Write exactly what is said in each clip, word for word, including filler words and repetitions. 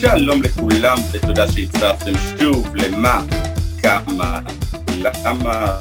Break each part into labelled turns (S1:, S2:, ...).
S1: שלום לכולם ותודה שהצטרפתם שוב למה, כמה, למה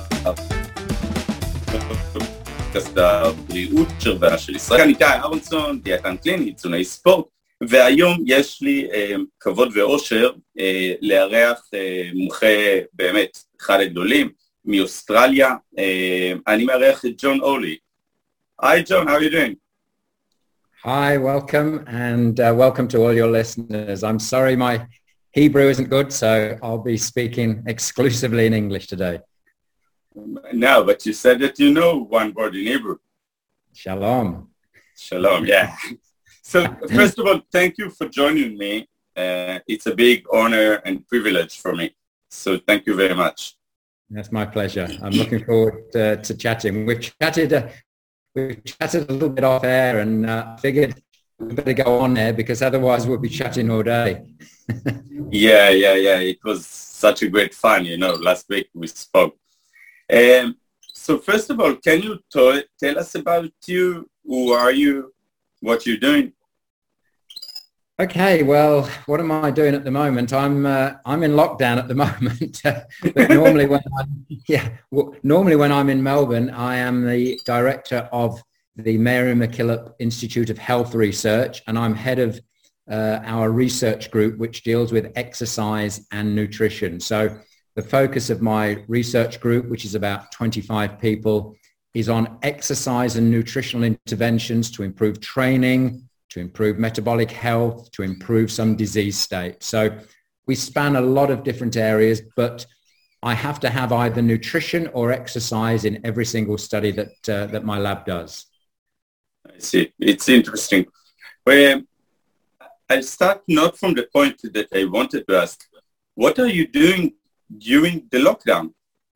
S1: פודקאסט הבריאות שרבה של ישראל. כאן איתי אהרונסון, דיאטן קליני, תזונאי ספורט, והיום יש לי אה, כבוד ואושר אה, לארח אה, מומחה באמת אחד הגדולים מאוסטרליה. אה, אני מארח את ג'ון אולי. Hi John, how are you doing?
S2: Hi, welcome, and uh, welcome to all your listeners. I'm sorry my Hebrew isn't good, so I'll be speaking exclusively in English today.
S1: No, but you said that you know one word in Hebrew.
S2: Shalom.
S1: Shalom, yeah. So first of all, thank you for joining me. Uh, it's a big honor and privilege for me. So thank you very much.
S2: That's my pleasure. I'm looking forward uh, to chatting. We've chatted uh, we chatted a little bit off air, and uh, figured we better go on there because otherwise we'll be chatting all day.
S1: yeah, yeah, yeah. It was such a great fun, you know. Last week we spoke. Um, so first of all, can you t- tell us about you? Who are you? What you're doing?
S2: Okay, well, what am I doing at the moment? I'm uh, I'm in lockdown at the moment. But normally when I'm, yeah, well, normally when I'm in Melbourne, I am the director of the Mary MacKillop Institute of Health Research, and I'm head of uh, our research group, which deals with exercise and nutrition. So the focus of my research group, which is about twenty-five people, is on exercise and nutritional interventions to improve training, to improve metabolic health, to improve some disease state. So we span a lot of different areas, but I have to have either nutrition or exercise in every single study that uh, that my lab does.
S1: I see. It's interesting. Well, I'll start not from the point that I wanted to ask. What are you doing during the lockdown?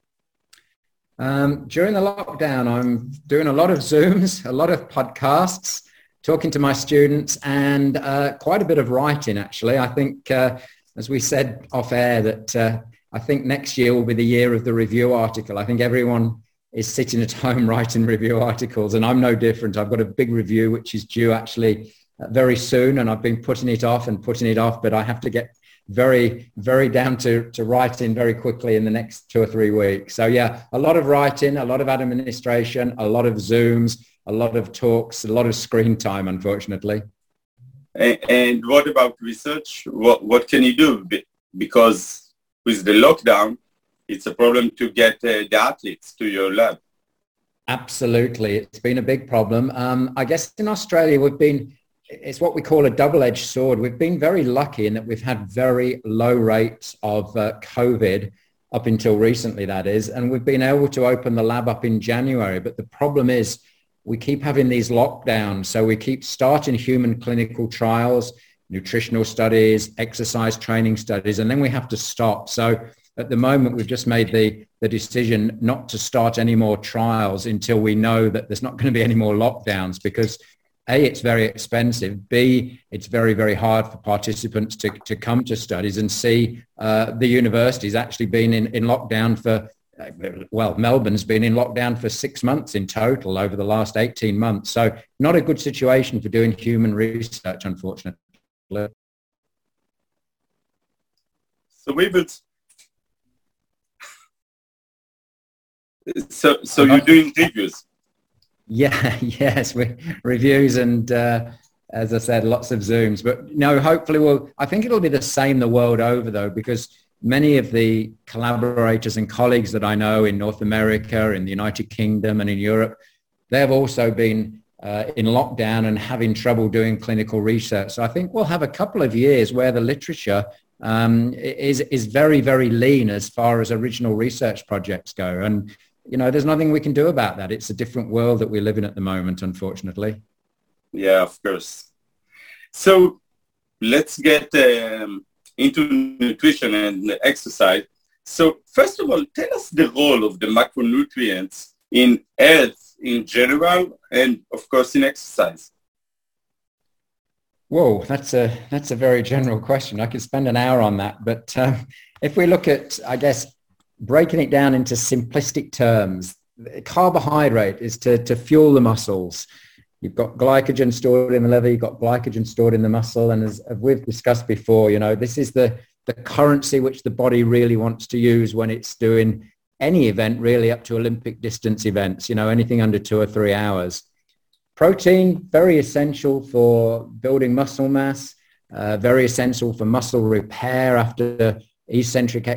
S2: Um, during the lockdown, I'm doing a lot of Zooms, a lot of podcasts, talking to my students, and uh, quite a bit of writing, actually. I think, uh, as we said off air, that uh, I think next year will be the year of the review article. I think everyone is sitting at home writing review articles, and I'm no different. I've got a big review, which is due actually uh, very soon, and I've been putting it off and putting it off, but I have to get very, very down to, to writing very quickly in the next two or three weeks. So yeah, a lot of writing, a lot of administration, a lot of Zooms, a lot of talks, a lot of screen time, unfortunately.
S1: And, and what about research? What what can you do? Because with the lockdown, it's a problem to get uh, the athletes to your lab.
S2: Absolutely. It's been a big problem. Um, I guess in Australia, we've been, it's what we call a double-edged sword. We've been very lucky in that we've had very low rates of uh, COVID up until recently, that is, and we've been able to open the lab up in January. But the problem is, we keep having these lockdowns. So we keep starting human clinical trials, nutritional studies, exercise training studies, and then we have to stop. So at the moment, we've just made the, the decision not to start any more trials until we know that there's not going to be any more lockdowns, because A, it's very expensive. B, it's very, very hard for participants to, to come to studies. And C, uh, the university's actually been in, in lockdown for well, Melbourne's been in lockdown for six months in total over the last eighteen months. So not a good situation for doing human research, unfortunately.
S1: So we would... So, so you're doing reviews?
S2: Yeah, yes, we, reviews and, uh, as I said, lots of Zooms. But no, hopefully we'll... I think it'll be the same the world over, though, because many of the collaborators and colleagues that I know in North America, in the United Kingdom and in Europe, they have also been uh, in lockdown and having trouble doing clinical research. So I think we'll have a couple of years where the literature um, is, is very, very lean as far as original research projects go. And, you know, there's nothing we can do about that. It's a different world that we live in at the moment, unfortunately.
S1: Yeah, of course. So let's get... Um... into nutrition and exercise. So first of all, tell us the role of the macronutrients in health in general and of course in exercise.
S2: Whoa, that's a that's a very general question. I could spend an hour on that. But um, if we look at, I guess, breaking it down into simplistic terms, carbohydrate is to, to fuel the muscles. You've got glycogen stored in the liver, you've got glycogen stored in the muscle. And as we've discussed before, you know, this is the, the currency which the body really wants to use when it's doing any event, really up to Olympic distance events, you know, anything under two or three hours. Protein, very essential for building muscle mass, uh, very essential for muscle repair after eccentric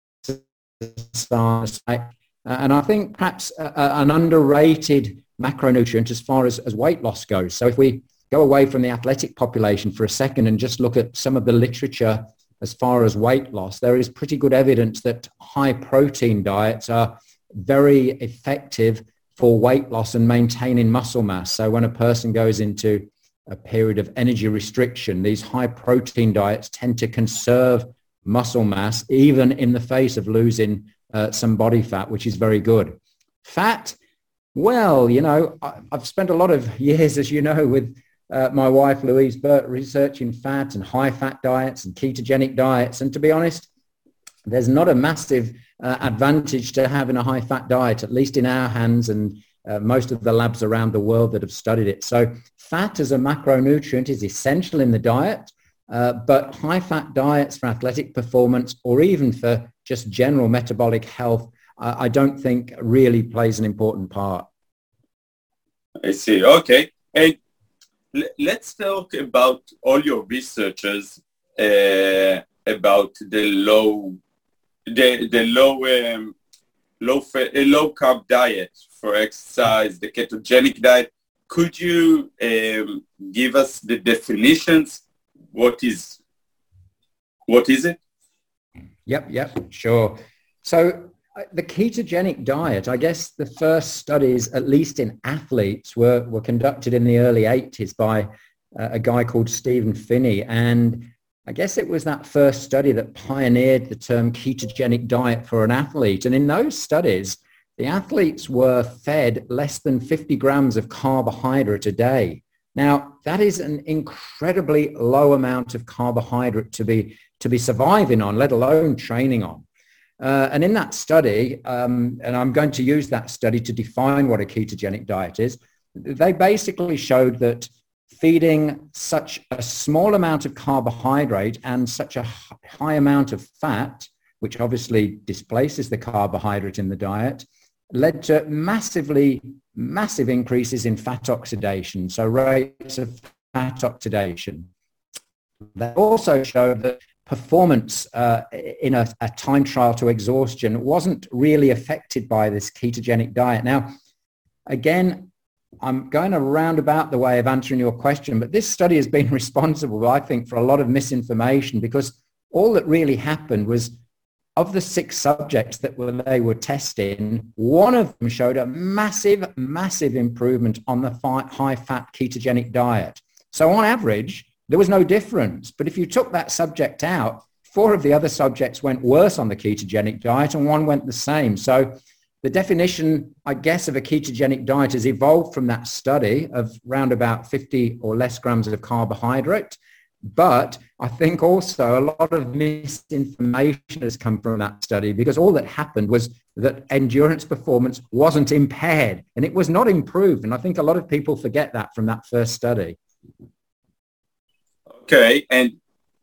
S2: exercise. Uh, and I think perhaps uh, an underrated macronutrient as far as, as weight loss goes. So if we go away from the athletic population for a second and just look at some of the literature as far as weight loss, there is pretty good evidence that high protein diets are very effective for weight loss and maintaining muscle mass. So when a person goes into a period of energy restriction, these high protein diets tend to conserve muscle mass, even in the face of losing uh, some body fat, which is very good. Fat, well, you know, I, I've spent a lot of years, as you know, with uh, my wife, Louise Burt, researching fat and high fat diets and ketogenic diets. And to be honest, there's not a massive uh, advantage to having a high fat diet, at least in our hands and uh, most of the labs around the world that have studied it. So fat as a macronutrient is essential in the diet, uh, but high fat diets for athletic performance or even for just general metabolic health, uh, I don't think really plays an important part.
S1: I see. Okay. And l- let's talk about all your researches uh, about the low the the low um, low fat, uh, low carb diet for exercise, the ketogenic diet. Could you um, give us the definitions? What is what is it?
S2: Yep, yep, sure. So uh, the ketogenic diet, I guess the first studies, at least in athletes, were were conducted in the early eighties by uh, a guy called Stephen Phinney, and I guess it was that first study that pioneered the term ketogenic diet for an athlete. And in those studies, the athletes were fed less than fifty grams of carbohydrate a day. Now, that is an incredibly low amount of carbohydrate to be, to be surviving on, let alone training on. Uh, and in that study, um, and I'm going to use that study to define what a ketogenic diet is, they basically showed that feeding such a small amount of carbohydrate and such a high amount of fat, which obviously displaces the carbohydrate in the diet, led to massively, massive increases in fat oxidation, so rates of fat oxidation. They also showed that performance uh, in a, a time trial to exhaustion wasn't really affected by this ketogenic diet. Now, again, I'm going a roundabout the way of answering your question, but this study has been responsible, I think, for a lot of misinformation, because all that really happened was, of the six subjects that were, they were testing, one of them showed a massive, massive improvement on the high-fat ketogenic diet. So on average, there was no difference. But if you took that subject out, four of the other subjects went worse on the ketogenic diet and one went the same. So the definition, I guess, of a ketogenic diet has evolved from that study of round about fifty or less grams of carbohydrate. But I think also a lot of misinformation has come from that study, because all that happened was that endurance performance wasn't impaired and it was not improved. And I think a lot of people forget that from that first study.
S1: Okay. And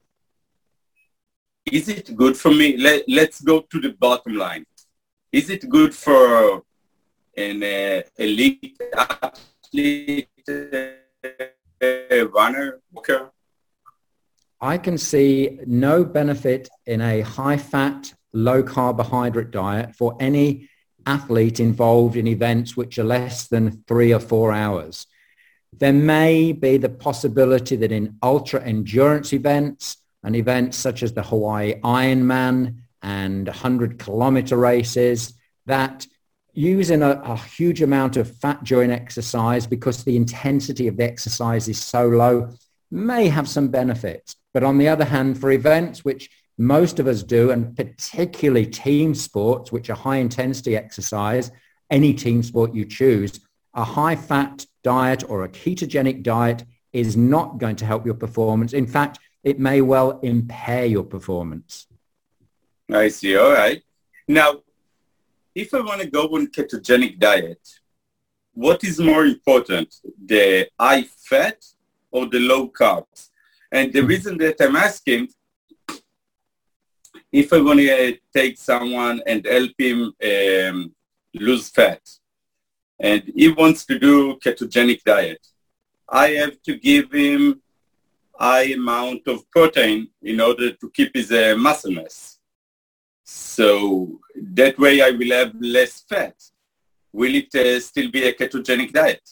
S1: is it good for me? Let, let's go to the bottom line. Is it good for an uh, elite athlete, uh, runner, walker?
S2: I can see no benefit in a high-fat, low-carbohydrate diet for any athlete involved in events which are less than three or four hours. There may be the possibility that in ultra-endurance events and events such as the Hawaii Ironman and hundred-kilometer races, that using a, a huge amount of fat during exercise, because the intensity of the exercise is so low, may have some benefits. But on the other hand, for events which most of us do, and particularly team sports, which are high intensity exercise, any team sport you choose, a high fat diet or a ketogenic diet is not going to help your performance. In fact, it may well impair your performance.
S1: I see. All right. Now, if I want to go on ketogenic diet, what is more important, the high fat or the low carbs? And the reason that I'm asking, if I want to take someone and help him um, lose fat, and he wants to do ketogenic diet, I have to give him high amount of protein in order to keep his uh, muscle mass. So that way I will have less fat. Will it uh, still be a ketogenic diet?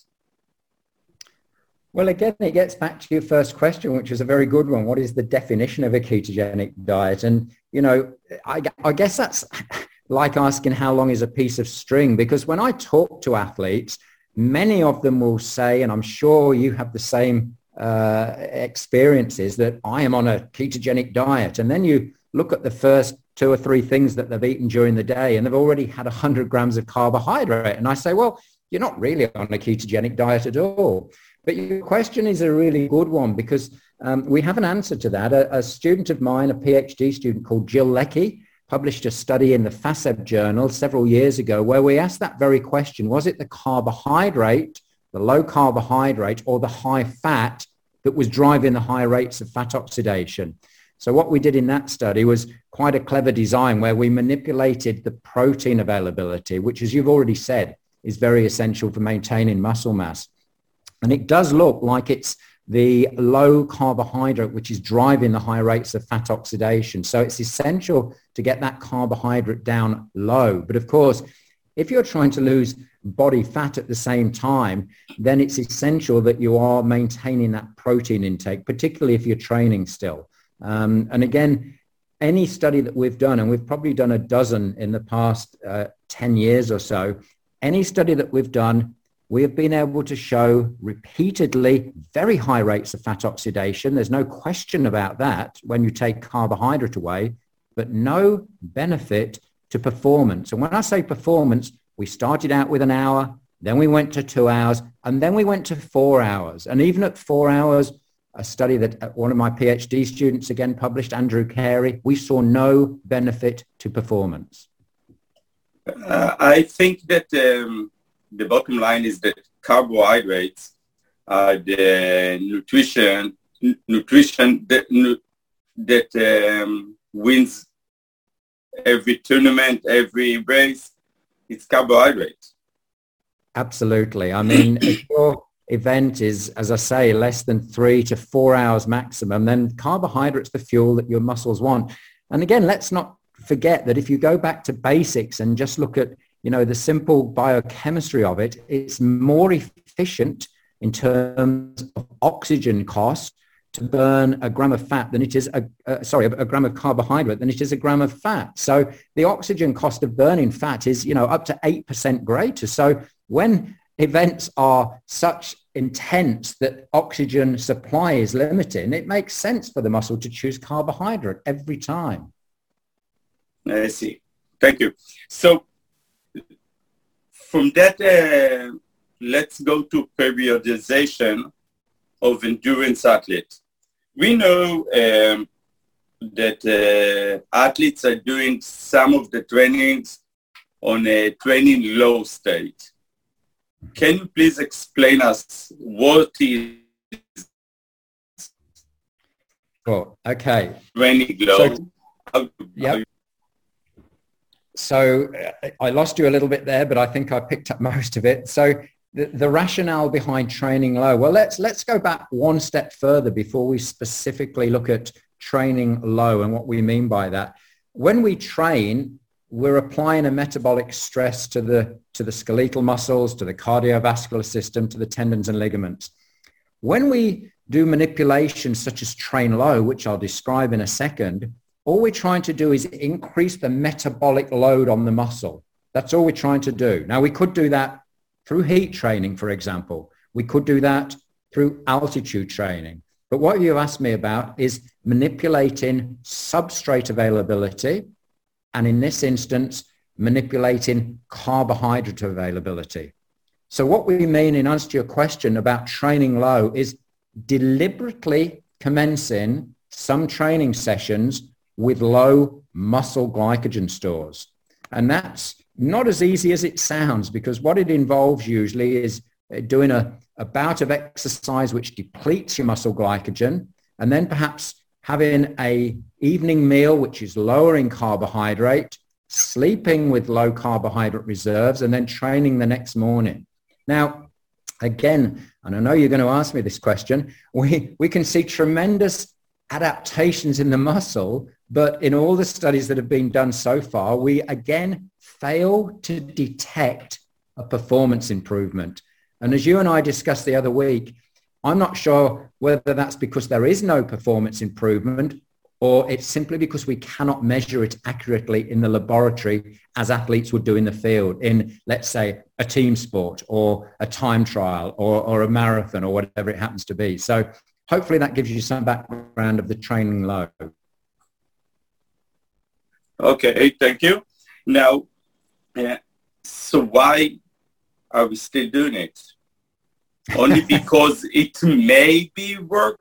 S2: Well, again, it gets back to your first question, which is a very good one. What is the definition of a ketogenic diet? And, you know, I, I guess that's like asking how long is a piece of string, because when I talk to athletes, many of them will say, and I'm sure you have the same uh, experiences, that I am on a ketogenic diet. And then you look at the first two or three things that they've eaten during the day, and they've already had one hundred grams of carbohydrate. And I say, well, you're not really on a ketogenic diet at all. But your question is a really good one, because um, we have an answer to that. A, a student of mine, a PhD student called Jill Leckie, published a study in the FASEB journal several years ago where we asked that very question. Was it the carbohydrate, the low carbohydrate, or the high fat that was driving the high rates of fat oxidation? So what we did in that study was quite a clever design where we manipulated the protein availability, which, as you've already said, is very essential for maintaining muscle mass. And it does look like it's the low carbohydrate which is driving the high rates of fat oxidation. So it's essential to get that carbohydrate down low. But of course, if you're trying to lose body fat at the same time, then it's essential that you are maintaining that protein intake, particularly if you're training still. Um, and again, any study that we've done, and we've probably done a dozen in the past uh, ten years or so, any study that we've done, we have been able to show repeatedly very high rates of fat oxidation. There's no question about that when you take carbohydrate away, but no benefit to performance. And when I say performance, we started out with an hour, then we went to two hours, and then we went to four hours. And even at four hours, a study that one of my PhD students again published, Andrew Carey, we saw no benefit to performance.
S1: Uh, I think that um, the bottom line is that carbohydrates are the nutrition n- nutrition that, nu- that um, wins every tournament, every race. It's carbohydrates.
S2: Absolutely. I mean, if your event is, as I say, less than three to four hours maximum, then carbohydrates the fuel that your muscles want. And again, let's not forget that if you go back to basics and just look at, you know, the simple biochemistry of it, it's more efficient in terms of oxygen cost to burn a gram of fat than it is, a, uh, sorry, a, a gram of carbohydrate than it is a gram of fat. So the oxygen cost of burning fat is, you know, up to eight percent greater. So when events are such intense that oxygen supply is limiting, it makes sense for the muscle to choose carbohydrate every time.
S1: I see. Thank you. So from that, uh, let's go to periodization of endurance athletes. We know um, that uh, athletes are doing some of the trainings on a training low state. Can you please explain us what is
S2: oh, okay.
S1: training low?
S2: So,
S1: how,
S2: yeah.
S1: how
S2: So uh, I lost you a little bit there, but I think I picked up most of it. So the, the rationale behind training low, well, let's let's go back one step further before we specifically look at training low and what we mean by that. When we train, we're applying a metabolic stress to the to the skeletal muscles, to the cardiovascular system, to the tendons and ligaments. When we do manipulations such as train low, which I'll describe in a second, all we're trying to do is increase the metabolic load on the muscle. That's all we're trying to do. Now, we could do that through heat training, for example. We could do that through altitude training. But what you asked me about is manipulating substrate availability, and in this instance, manipulating carbohydrate availability. So what we mean, in answer to your question about training low, is deliberately commencing some training sessions with low muscle glycogen stores. And that's Not as easy as it sounds, because what it involves usually is doing a, a bout of exercise which depletes your muscle glycogen, and then perhaps having a evening meal which is lower in carbohydrate, sleeping with low carbohydrate reserves, and then training the next morning. Now, again, and I know you're going to ask me this question, we, we can see tremendous adaptations in the muscle, but in all the studies that have been done so far, we again fail to detect a performance improvement. And as you and I discussed the other week, I'm not sure whether that's because there is no performance improvement or it's simply because we cannot measure it accurately in the laboratory as athletes would do in the field in, let's say, a team sport or a time trial or, or a marathon or whatever it happens to be. So hopefully that gives you some background of the training load.
S1: Okay, thank you. Now, uh, so why are we still doing it? Only because it maybe work?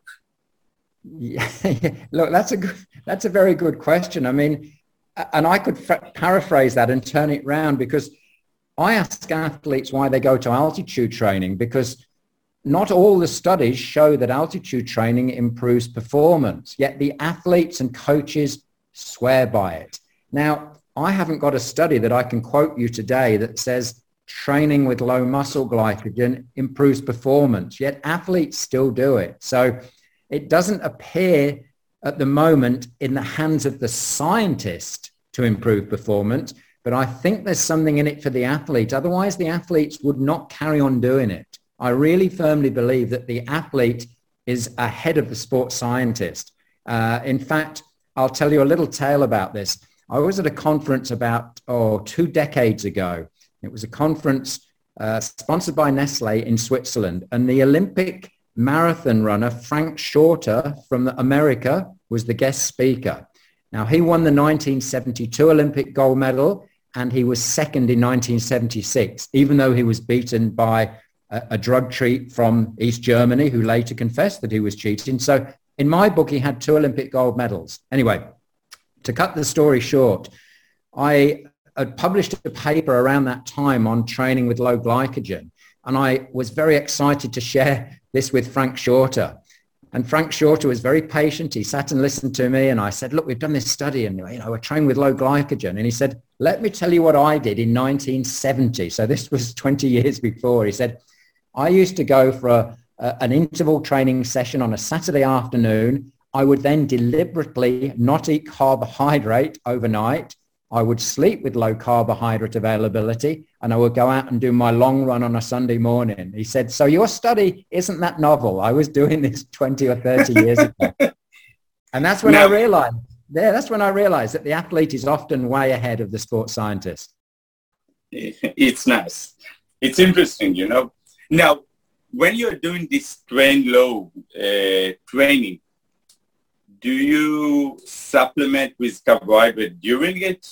S2: Yeah, look, that's a good, that's a very good question. I mean, and I could f- paraphrase that and turn it round, because I ask athletes why they go to altitude training, because not all the studies show that altitude training improves performance, yet the athletes and coaches swear by it. Now, I haven't got a study that I can quote you today that says training with low muscle glycogen improves performance, yet athletes still do it. So it doesn't appear at the moment in the hands of the scientist to improve performance, but I think there's something in it for the athlete. Otherwise, the athletes would not carry on doing it. I really firmly believe that the athlete is ahead of the sports scientist. Uh, in fact, I'll tell you a little tale about this. I was at a conference about oh, two decades ago. It was a conference uh, sponsored by Nestle in Switzerland, and the Olympic marathon runner Frank Shorter from America was the guest speaker. Now, he won the nineteen seventy-two Olympic gold medal, and he was second in nineteen seventy-six, even though he was beaten by a, a drug cheat from East Germany who later confessed that he was cheating. So in my book, he had two Olympic gold medals. Anyway, to cut the story short, I had published a paper around that time on training with low glycogen, and I was very excited to share this with Frank Shorter. And Frank Shorter was very patient. He sat and listened to me, and I said, look, we've done this study and, you know, we're training with low glycogen. And he said, let me tell you what I did in nineteen seventy. So this was twenty years before. He said, I used to go for a, a, an interval training session on a Saturday afternoon. I would then deliberately not eat carbohydrate overnight. I would sleep with low carbohydrate availability, and I would go out and do my long run on a Sunday morning. He said, so your study isn't that novel. I was doing this twenty or thirty years ago. And that's when now, I realized, yeah, that's when I realized that the athlete is often way ahead of the sports scientist.
S1: It's nice. It's interesting, you know. Now, when you're doing this train low uh, training, do you supplement with carbohydrate during it?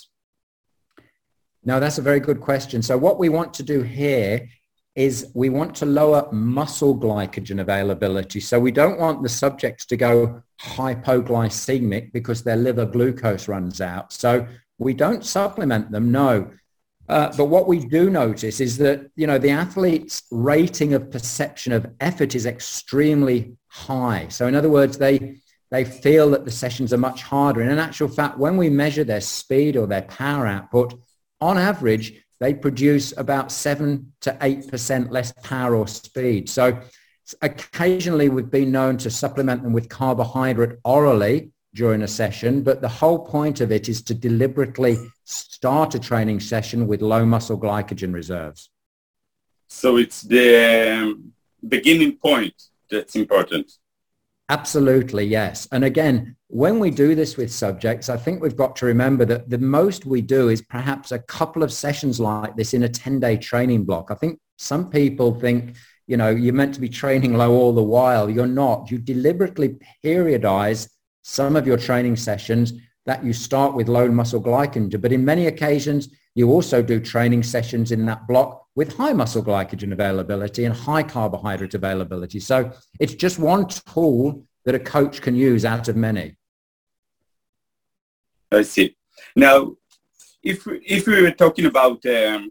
S2: No, that's a very good question. So what we want to do here is we want to lower muscle glycogen availability. So we don't want the subjects to go hypoglycemic because their liver glucose runs out. So we don't supplement them, no. Uh, but what we do notice is that, you know, the athlete's rating of perception of effort is extremely high. So in other words, they they feel that the sessions are much harder. And in actual fact, when we measure their speed or their power output, on average, they produce about seven to eight percent less power or speed. So occasionally we've been known to supplement them with carbohydrate orally during a session, but the whole point of it is to deliberately start a training session with low muscle glycogen reserves.
S1: So it's the beginning point that's important.
S2: Absolutely, yes. And again, when we do this with subjects, I think we've got to remember that the most we do is perhaps a couple of sessions like this in a ten-day training block. I think some people think, you know, you're meant to be training low all the while. You're not. You deliberately periodize some of your training sessions that you start with low muscle glycogen. But in many occasions, you also do training sessions in that block with high muscle glycogen availability and high carbohydrate availability. So it's just one tool that a coach can use out of many.
S1: I see. Now, if, if we were talking about um,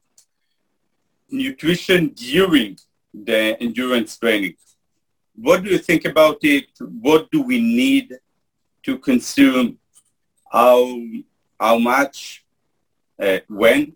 S1: nutrition during the endurance training, what do you think about it? What do we need to consume? How, how much? Uh, when?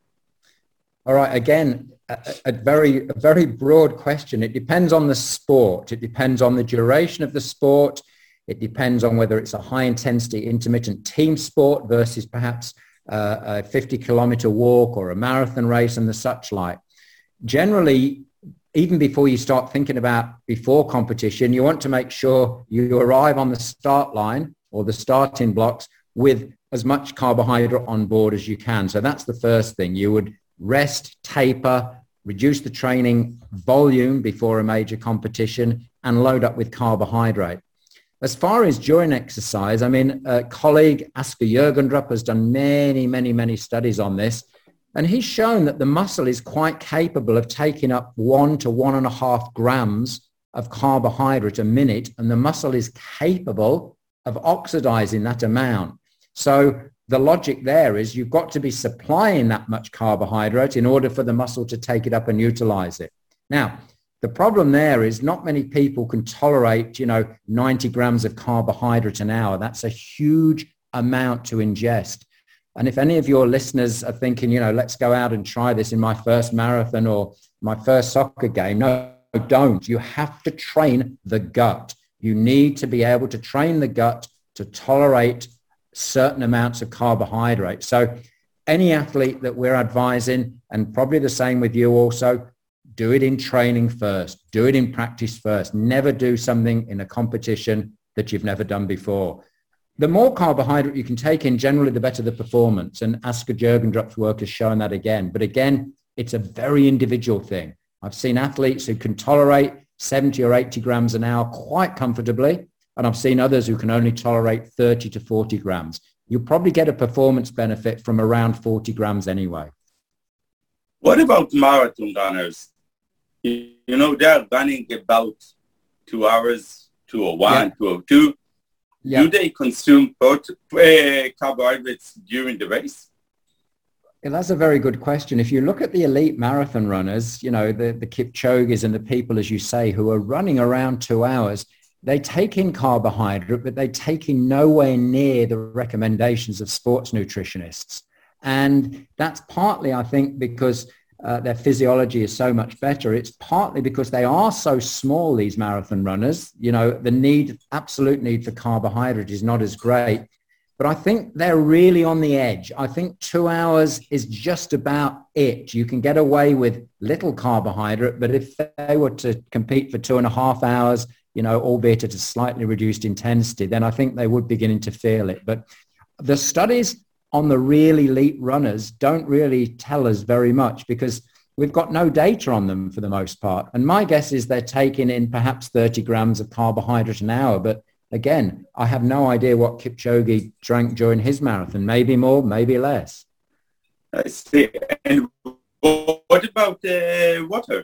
S2: All right. Again, a, a very, a very broad question. It depends on the sport. It depends on the duration of the sport. It depends on whether it's a high intensity intermittent team sport versus perhaps uh, a fifty kilometer walk or a marathon race and the such like. Generally, even before you start thinking about before competition, you want to make sure you arrive on the start line or the starting blocks with as much carbohydrate on board as you can. So that's the first thing. You would rest, taper, reduce the training volume before a major competition and load up with carbohydrate. As far as during exercise, I mean, a colleague, Asger Jørgendrup, has done many, many, many studies on this. And he's shown that the muscle is quite capable of taking up one to one and a half grams of carbohydrate a minute. And the muscle is capable of oxidizing that amount. So the logic there is you've got to be supplying that much carbohydrate in order for the muscle to take it up and utilize it. Now, the problem there is not many people can tolerate, you know, ninety grams of carbohydrate an hour. That's a huge amount to ingest. And if any of your listeners are thinking, you know, let's go out and try this in my first marathon or my first soccer game, no, don't. You have to train the gut. You need to be able to train the gut to tolerate certain amounts of carbohydrate. So any athlete that we're advising, and probably the same with you also, do it in training first. Do it in practice first. Never do something in a competition that you've never done before. The more carbohydrate you can take in, generally, the better the performance. And Asger Jørgendrup's work has shown that again. But again, it's a very individual thing. I've seen athletes who can tolerate seventy or eighty grams an hour quite comfortably. And I've seen others who can only tolerate thirty to forty grams. You'll probably get a performance benefit from around forty grams anyway.
S1: What about marathon runners? You know, they're running about two hours, two oh one, yeah. two oh two. Yeah. Do they consume both, uh, carbohydrates during the race?
S2: Yeah, that's a very good question. If you look at the elite marathon runners, you know, the, the Kipchoges and the people, as you say, who are running around two hours, they take in carbohydrate, but they take in nowhere near the recommendations of sports nutritionists. And that's partly, I think, because uh, their physiology is so much better. It's partly because they are so small, these marathon runners. You know, the need, absolute need for carbohydrate is not as great. But I think they're really on the edge. I think two hours is just about it. You can get away with little carbohydrate, but if they were to compete for two and a half hours, you know, albeit at a slightly reduced intensity, then I think they would begin to feel it. But the studies on the real elite runners don't really tell us very much because we've got no data on them for the most part. And my guess is they're taking in perhaps thirty grams of carbohydrate an hour. But again, I have no idea what Kipchoge drank during his marathon. Maybe more, maybe less.
S1: I see. And what about uh, water?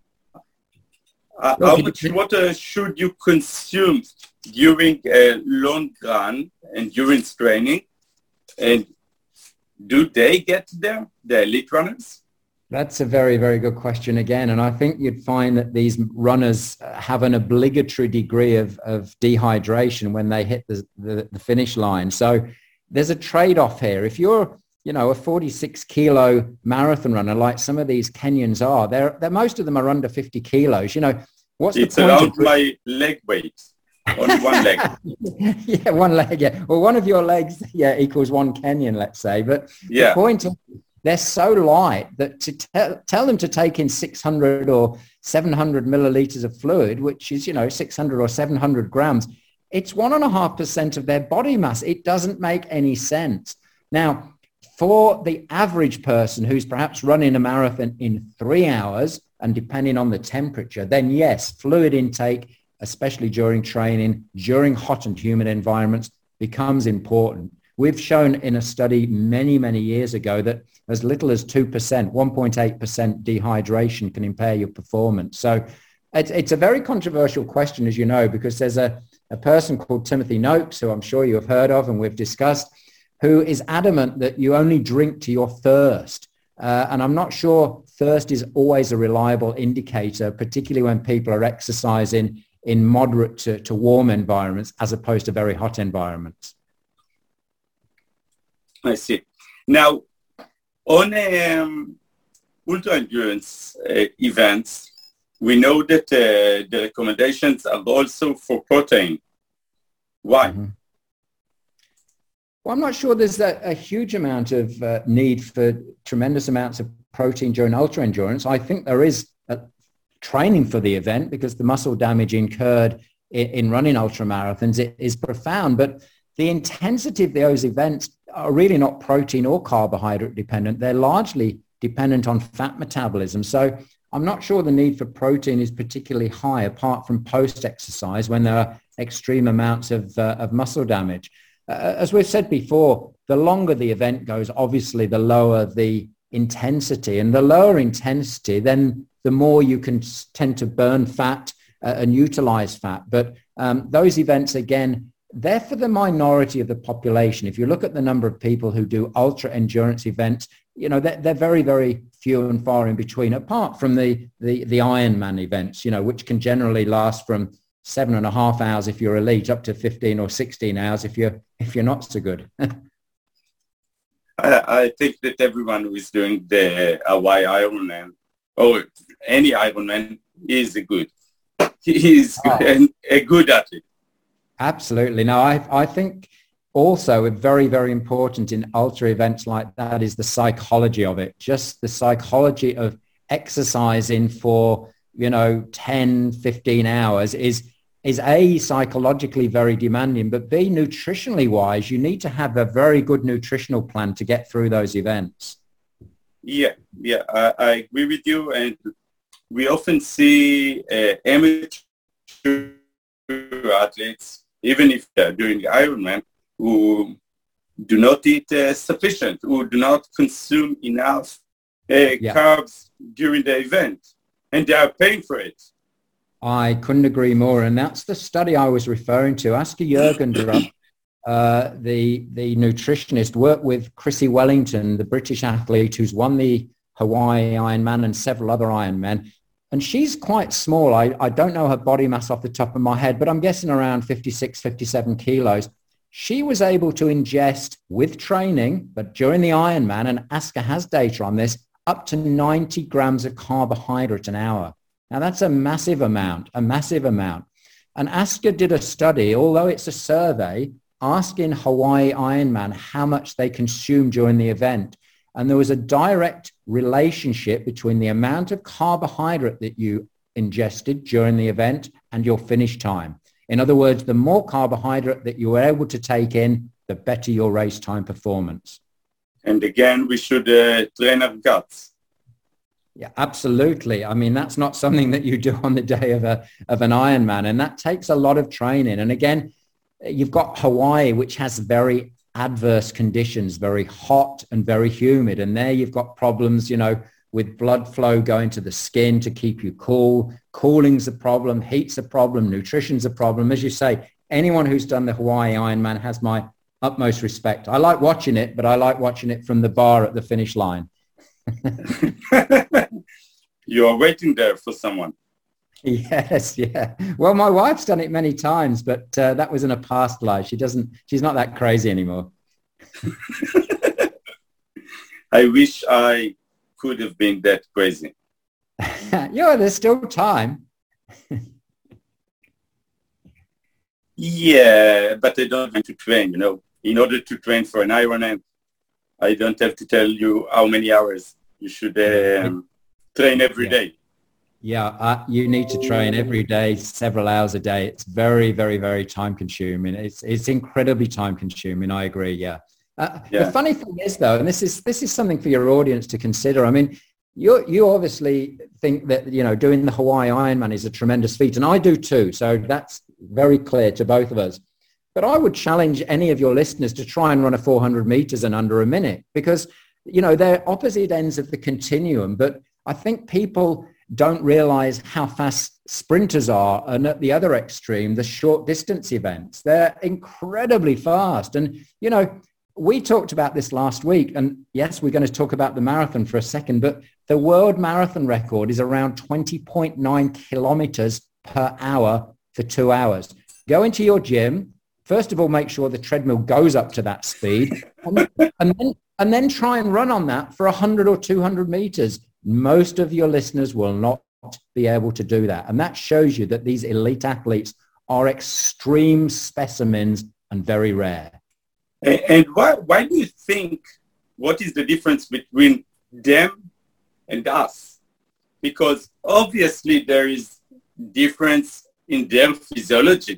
S1: Uh, how much water should you consume during a long run, endurance training? And do they get there, the elite runners?
S2: That's a very, very good question again. And I think you'd find that these runners have an obligatory degree of, of dehydration when they hit the, the, the finish line. So there's a trade-off here. If you're, you know, a forty-six kilo marathon runner, like some of these Kenyans are, they're, they're most of them are under fifty kilos. You know, what's
S1: it's
S2: the point?
S1: It's around of... my leg weight. Only one leg.
S2: Yeah, one leg, yeah. Well, one of your legs, yeah, equals one Kenyan, let's say. But yeah. The point is, they're so light that to te- tell them to take in six hundred or seven hundred milliliters of fluid, which is, you know, six hundred or seven hundred grams, it's one and a half percent of their body mass. It doesn't make any sense. Now, for the average person who's perhaps running a marathon in three hours, and depending on the temperature, then yes, fluid intake, especially during training, during hot and humid environments, becomes important. We've shown in a study many, many years ago that as little as two percent, one point eight percent dehydration can impair your performance. So it's, it's a very controversial question, as you know, because there's a, a person called Timothy Noakes, who I'm sure you have heard of and we've discussed, who is adamant that you only drink to your thirst. Uh, and I'm not sure thirst is always a reliable indicator, particularly when people are exercising in moderate to, to warm environments as opposed to very hot environments.
S1: I see. Now, on um, ultra endurance uh, events, we know that uh, the recommendations are also for protein. Why?
S2: Mm-hmm. Well, I'm not sure there's a, a huge amount of uh, need for tremendous amounts of protein during ultra endurance. I think there is a training for the event because the muscle damage incurred in, in running ultra marathons is profound, but the intensity of those events are really not protein or carbohydrate dependent. They're largely dependent on fat metabolism. So I'm not sure the need for protein is particularly high apart from post-exercise when there are extreme amounts of, uh, of muscle damage. Uh, as we've said before, the longer the event goes, obviously the lower the intensity, and the lower intensity, then the more you can tend to burn fat uh, and utilize fat. But um, those events, again, they're for the minority of the population. If you look at the number of people who do ultra endurance events, you know, they're, they're very, very few and far in between, apart from the, the, the Ironman events, you know, which can generally last from seven and a half hours if you're elite up to fifteen or sixteen hours if you're, if you're not so good.
S1: I, I think that everyone who is doing the Hawaii Ironman or any Ironman is a good. He is
S2: Oh.
S1: a, a good athlete.
S2: Absolutely. Now, I, I think also very, very important in ultra events like that is the psychology of it. Just the psychology of exercising for, you know, ten, fifteen hours is, is A, psychologically very demanding, but B, nutritionally wise, you need to have a very good nutritional plan to get through those events.
S1: Yeah, yeah, I, I agree with you. And we often see uh, amateur athletes, even if they're doing Ironman, who do not eat uh, sufficient, who do not consume enough uh,
S2: Yeah.
S1: carbs during the event, and they are paying for it.
S2: I couldn't agree more. And that's the study I was referring to. Asker Jørgensen, uh, the, the nutritionist, worked with Chrissy Wellington, the British athlete who's won the Hawaii Ironman and several other Ironmen. And she's quite small. I, I don't know her body mass off the top of my head, but I'm guessing around fifty-six, fifty-seven kilos. She was able to ingest with training, but during the Ironman, and Asker has data on this, up to ninety grams of carbohydrate an hour. Now that's a massive amount, a massive amount. And Asker did a study, although it's a survey, asking Hawaii Ironman how much they consumed during the event. And there was a direct relationship between the amount of carbohydrate that you ingested during the event and your finish time. In other words, the more carbohydrate that you were able to take in, the better your race time performance.
S1: And again, we should uh, train our guts.
S2: Yeah, absolutely. I mean, that's not something that you do on the day of a of an Ironman, and that takes a lot of training. And again, you've got Hawaii, which has very adverse conditions, very hot and very humid. And there you've got problems, you know, with blood flow going to the skin to keep you cool. Cooling's a problem, heat's a problem, nutrition's a problem. As you say, anyone who's done the Hawaii Ironman has my utmost respect. I like watching it, but I like watching it from the bar at the finish line.
S1: You are waiting there for someone.
S2: Yes, yeah. Well, my wife's done it many times, but uh, that was in a past life. She doesn't, she's not that crazy anymore.
S1: I wish I could have been that crazy.
S2: Yeah, there's still time.
S1: Yeah, but I don't have to train, you know. In order to train for an Ironman, I don't have to tell you how many hours you should um, train every
S2: yeah.
S1: day.
S2: Yeah, uh, you need to train every day, several hours a day. It's very, very, very time consuming. It's it's incredibly time consuming. I agree. Yeah. Uh,
S1: yeah.
S2: The funny thing is, though, and this is this is something for your audience to consider. I mean, you you obviously think that, you know, doing the Hawaii Ironman is a tremendous feat, and I do too. So that's very clear to both of us. But I would challenge any of your listeners to try and run a four hundred meters in under a minute, because, you know, they're opposite ends of the continuum. But I think people don't realize how fast sprinters are. And at the other extreme, the short distance events, they're incredibly fast. And, you know, we talked about this last week, and yes, we're going to talk about the marathon for a second, but the world marathon record is around twenty point nine kilometers per hour for two hours. Go into your gym. First of all, make sure the treadmill goes up to that speed, and, and, then, and then try and run on that for one hundred or two hundred meters. Most of your listeners will not be able to do that. And that shows you that these elite athletes are extreme specimens and very rare.
S1: And why, why do you think, what is the difference between them and us? Because obviously there is difference in their physiology.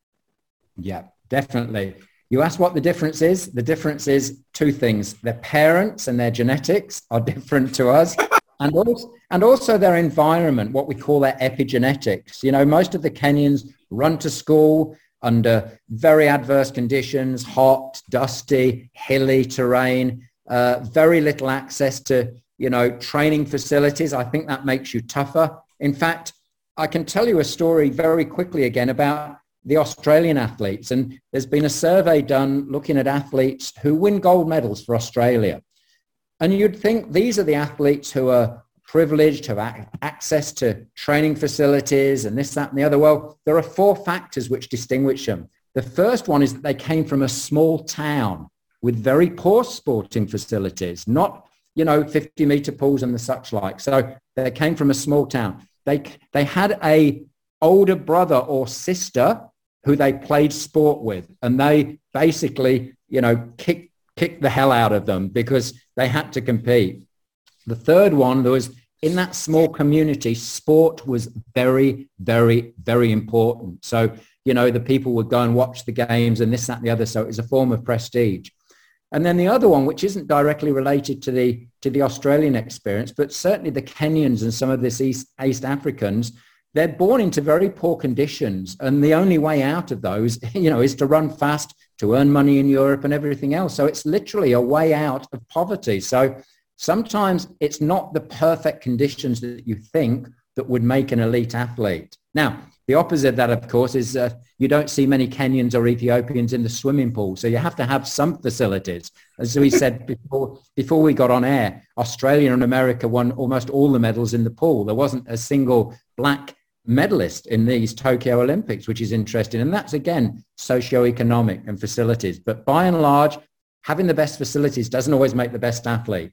S2: Yeah, definitely. You ask what the difference is? The difference is two things. Their parents and their genetics are different to us. And also, and also their environment, what we call their epigenetics. You know, most of the Kenyans run to school under very adverse conditions, hot, dusty, hilly terrain, uh, very little access to, you know, training facilities. I think that makes you tougher. In fact, I can tell you a story very quickly again about the Australian athletes. And there's been a survey done looking at athletes who win gold medals for Australia. And you'd think these are the athletes who are privileged, who have access to training facilities and this, that, and the other. Well, there are four factors which distinguish them. The first one is that they came from a small town with very poor sporting facilities, not, you know, fifty meter pools and the such like. So they came from a small town. They, they had a older brother or sister who they played sport with, and they basically, you know, kicked kicked the hell out of them because they had to compete. The third one, there was in that small community, sport was very, very, very important. So, you know, the people would go and watch the games and this, that, and the other. So it was a form of prestige. And then the other one, which isn't directly related to the to the Australian experience, but certainly the Kenyans and some of this East, East Africans, they're born into very poor conditions. And the only way out of those, you know, is to run fast, to earn money in Europe and everything else. So it's literally a way out of poverty. So sometimes it's not the perfect conditions that you think that would make an elite athlete. Now, the opposite of that, of course, is uh, you don't see many Kenyans or Ethiopians in the swimming pool. So you have to have some facilities. As we said before, before we got on air, Australia and America won almost all the medals in the pool. There wasn't a single black medalist in these Tokyo Olympics, which is interesting. And that's, again, socioeconomic and facilities. But by and large, having the best facilities doesn't always make the best athlete.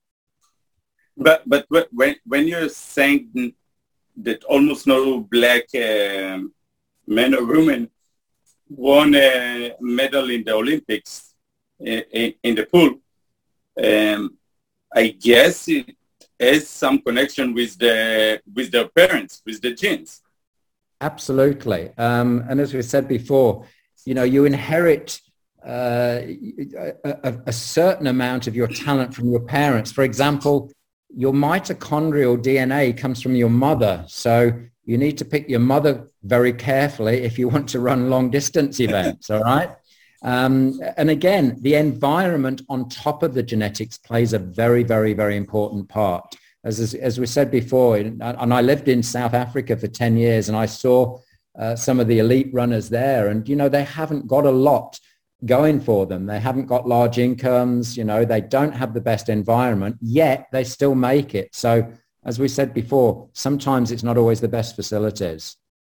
S1: But but when when you're saying that almost no black uh, men or women won a medal in the Olympics in, in the pool, um, I guess it has some connection with the with their parents, with the genes.
S2: Absolutely. Um, and as we said before, you know, you inherit uh, a, a certain amount of your talent from your parents. For example, your mitochondrial D N A comes from your mother. So you need to pick your mother very carefully if you want to run long distance events. All right. Um, and again, the environment on top of the genetics plays a very, very, very important part. As, as, as we said before, and I lived in South Africa for ten years, and I saw uh, some of the elite runners there. And, you know, they haven't got a lot going for them. They haven't got large incomes. You know, they don't have the best environment, yet they still make it. So, as we said before, sometimes it's not always the best facilities.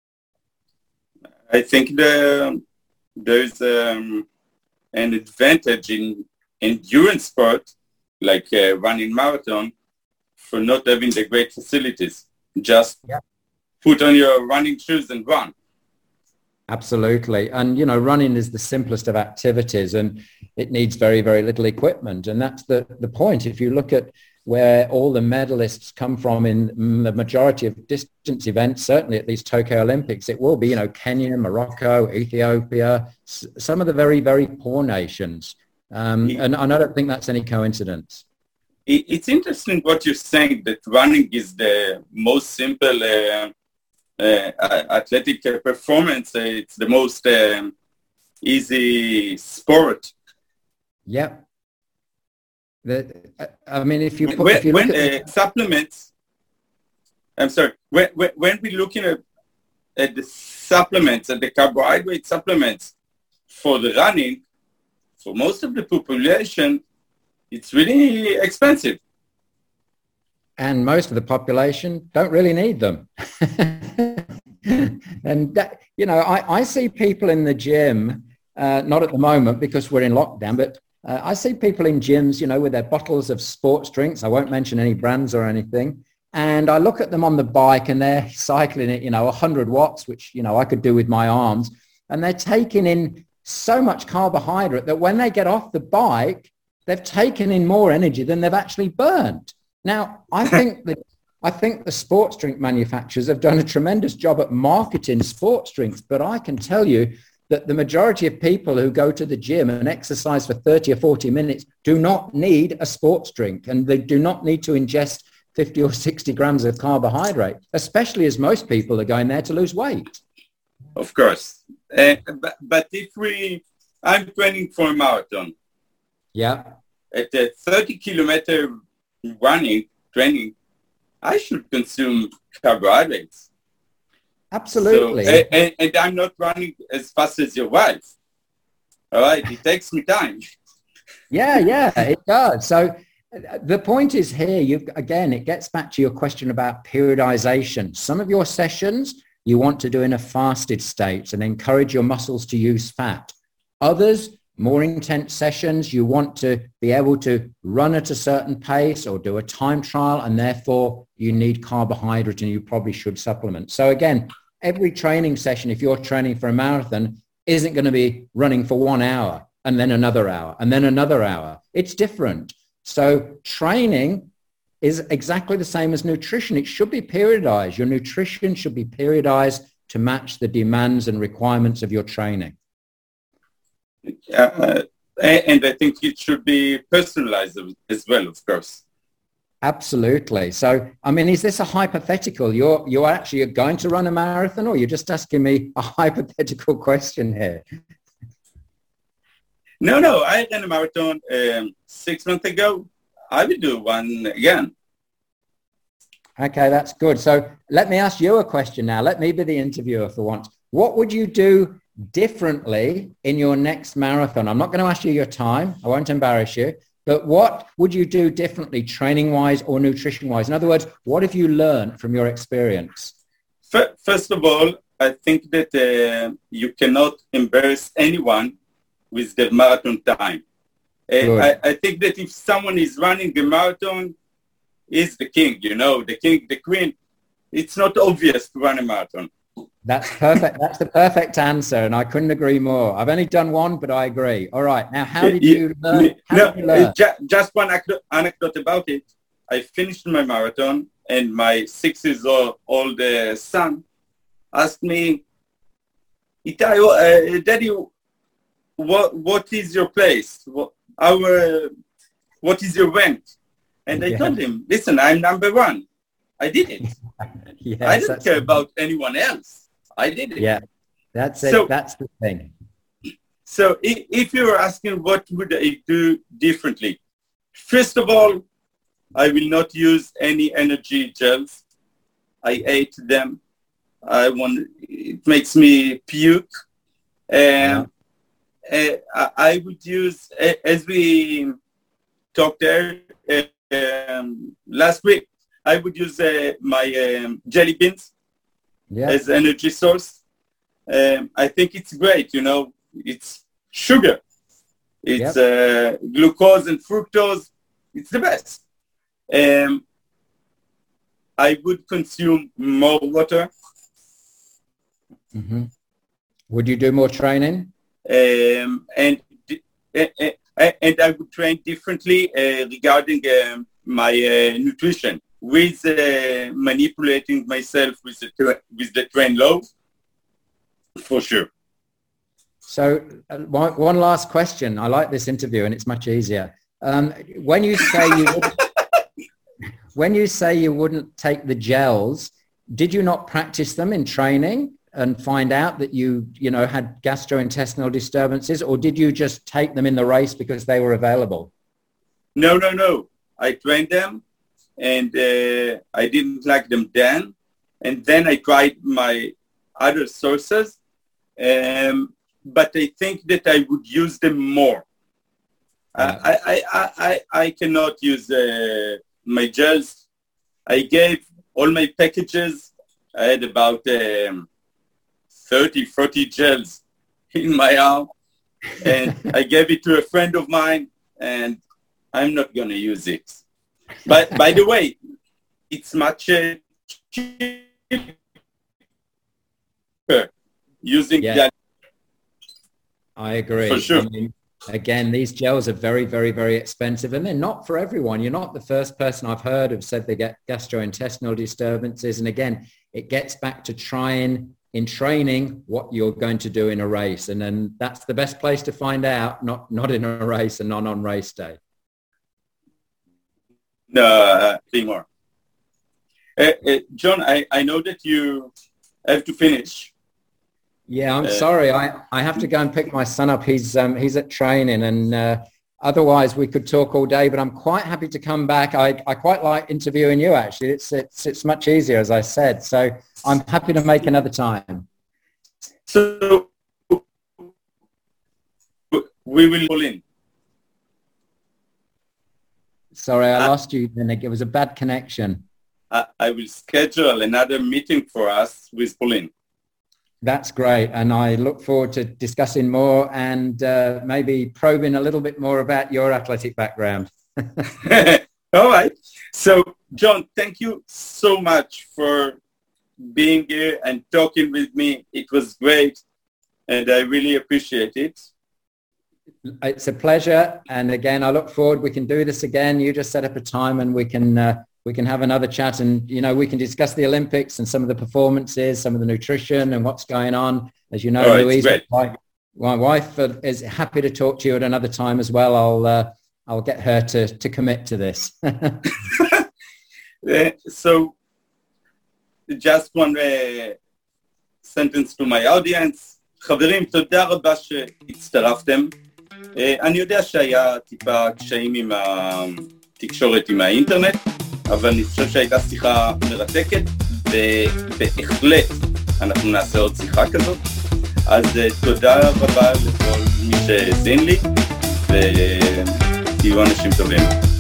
S1: I think the, there's um, an advantage in endurance sport, like uh, running marathon, for not having the great facilities. Just yeah. Put on your running shoes and run.
S2: Absolutely. And, you know, running is the simplest of activities, and it needs very, very little equipment. And that's the, the point. If you look at where all the medalists come from in the majority of distance events, certainly at these Tokyo Olympics, it will be, you know, Kenya, Morocco, Ethiopia, s- some of the very, very poor nations. Um, and, and I don't think that's any coincidence.
S1: It's interesting what you're saying, that running is the most simple uh, uh, athletic performance. It's the most um, easy sport.
S2: Yeah. The, I mean, if you put,
S1: when,
S2: if you
S1: when
S2: look at
S1: uh, the... supplements, I'm sorry, when, when, when we're looking at, at the supplements and the carbohydrate supplements for the running, for most of the population, it's really expensive.
S2: And most of the population don't really need them. And, that, you know, I, I see people in the gym, uh, not at the moment because we're in lockdown, but uh, I see people in gyms, you know, with their bottles of sports drinks. I won't mention any brands or anything. And I look at them on the bike and they're cycling it, you know, one hundred watts, which, you know, I could do with my arms. And they're taking in so much carbohydrate that when they get off the bike, they've taken in more energy than they've actually burnt. Now, I think that I think the sports drink manufacturers have done a tremendous job at marketing sports drinks, but I can tell you that the majority of people who go to the gym and exercise for thirty or forty minutes do not need a sports drink, and they do not need to ingest fifty or sixty grams of carbohydrate, especially as most people are going there to lose weight.
S1: Of course. Uh, but, but if we, I'm training for a marathon.
S2: Yeah.
S1: At a thirty kilometer running training, I should consume carbohydrates.
S2: Absolutely.
S1: So, and, and I'm not running as fast as your wife. All right. It takes me time.
S2: Yeah, yeah, it does. So the point is here, you again, it gets back to your question about periodization. Some of your sessions you want to do in a fasted state and encourage your muscles to use fat. Others, more intense sessions, you want to be able to run at a certain pace or do a time trial, and therefore you need carbohydrate and you probably should supplement. So again, every training session, if you're training for a marathon, isn't going to be running for one hour and then another hour and then another hour. It's different. So training is exactly the same as nutrition. It should be periodized. Your nutrition should be periodized to match the demands and requirements of your training.
S1: Uh, and I think it should be personalized as well, of course.
S2: Absolutely. So, I mean, is this a hypothetical? You're you're actually going to run a marathon, or you're just asking me a hypothetical question here?
S1: No, no. I ran a marathon um, six months ago. I will do one again.
S2: Okay, that's good. So let me ask you a question now. Let me be the interviewer for once. What would you do differently in your next marathon? I'm not going to ask you your time. I won't embarrass you. But what would you do differently, training-wise or nutrition-wise? In other words, what have you learned from your experience?
S1: First of all, I think that uh, you cannot embarrass anyone with the marathon time. Uh, I, I think that if someone is running a marathon, is the king, you know, the king, the queen. It's not obvious to run a marathon.
S2: That's perfect. That's the perfect answer, and I couldn't agree more. I've only done one, but I agree. All right. Now, how did you learn? How
S1: no,
S2: did you learn?
S1: Just one anecdote about it. I finished my marathon, and my six years old uh, son asked me, Itai, uh, Daddy, what what is your place? What, our, what is your rank? And I yeah. told him, listen, I'm number one. I did it. Yes, I didn't care about anyone else. I did it.
S2: Yeah, that's it. So, that's the thing.
S1: So if, if you're asking what would I do differently, first of all, I will not use any energy gels. I ate them. I want. It makes me puke. Um, yeah. uh, I would use, uh, as we talked there, uh, um, last week, I would use uh, my um, jelly beans yeah. as energy source. Um, I think it's great, you know, it's sugar. It's yep. uh, glucose and fructose. It's the best. Um, I would consume more water.
S2: Mm-hmm. Would you do more training?
S1: Um, and uh, uh, and I would train differently uh, regarding um, my uh, nutrition, with uh, manipulating myself with the tra- with the train low, for sure.
S2: So uh, one, one last question. I like this interview, and it's much easier. Um, when you say you wouldn't, when you say you wouldn't take the gels, did you not practice them in training and find out that you, you know, had gastrointestinal disturbances, or did you just take them in the race because they were available?
S1: No, no, no. I trained them, and uh, I didn't like them then. And then I tried my other sources, um, but I think that I would use them more. I, I, I, I, I cannot use uh, my gels. I gave all my packages. I had about um, thirty, forty gels in my arm. And I gave it to a friend of mine, and I'm not going to use it. But by the way, it's much uh, cheaper using
S2: yeah.
S1: that.
S2: I agree.
S1: For sure.
S2: I mean, again, these gels are very, very, very expensive, and they're not for everyone. You're not the first person I've heard of said they get gastrointestinal disturbances. And again, it gets back to trying in training what you're going to do in a race. And then that's the best place to find out, not, not in a race and not on race day.
S1: No, uh, more. Uh, uh, John, I, I know that you have to finish.
S2: Yeah, I'm
S1: uh,
S2: sorry. I, I have to go and pick my son up. He's um, he's at training, and uh, otherwise we could talk all day, but I'm quite happy to come back. I, I quite like interviewing you, actually. It's, it's, it's much easier, as I said. So I'm happy to make another time.
S1: So we will pull in.
S2: Sorry, I lost you. Then it was a bad connection.
S1: I, I will schedule another meeting for us with Pauline.
S2: That's great. And I look forward to discussing more and uh, maybe probing a little bit more about your athletic background.
S1: All right. So, John, thank you so much for being here and talking with me. It was great, and I really appreciate it.
S2: It's a pleasure. And again, I look forward. We can do this again. You just set up a time and we can uh, we can have another chat, and, you know, we can discuss the Olympics and some of the performances, some of the nutrition and what's going on. As you know,
S1: right,
S2: Louise, my, my wife uh, is happy to talk to you at another time as well. I'll uh, I'll get her to, to commit to this.
S1: uh, so just one uh, sentence to my audience. חברים, תודה רבה שהצטרפתם. Uh, אני יודע שהיה טיפה קשיים עם התקשורת עם האינטרנט, אבל אני חושב שהייתה שיחה מרתקת, ובהחלט אנחנו נעשה עוד שיחה כזאת. אז uh, תודה רבה לכל מי שהזין לי, ותהיו אנשים טובים.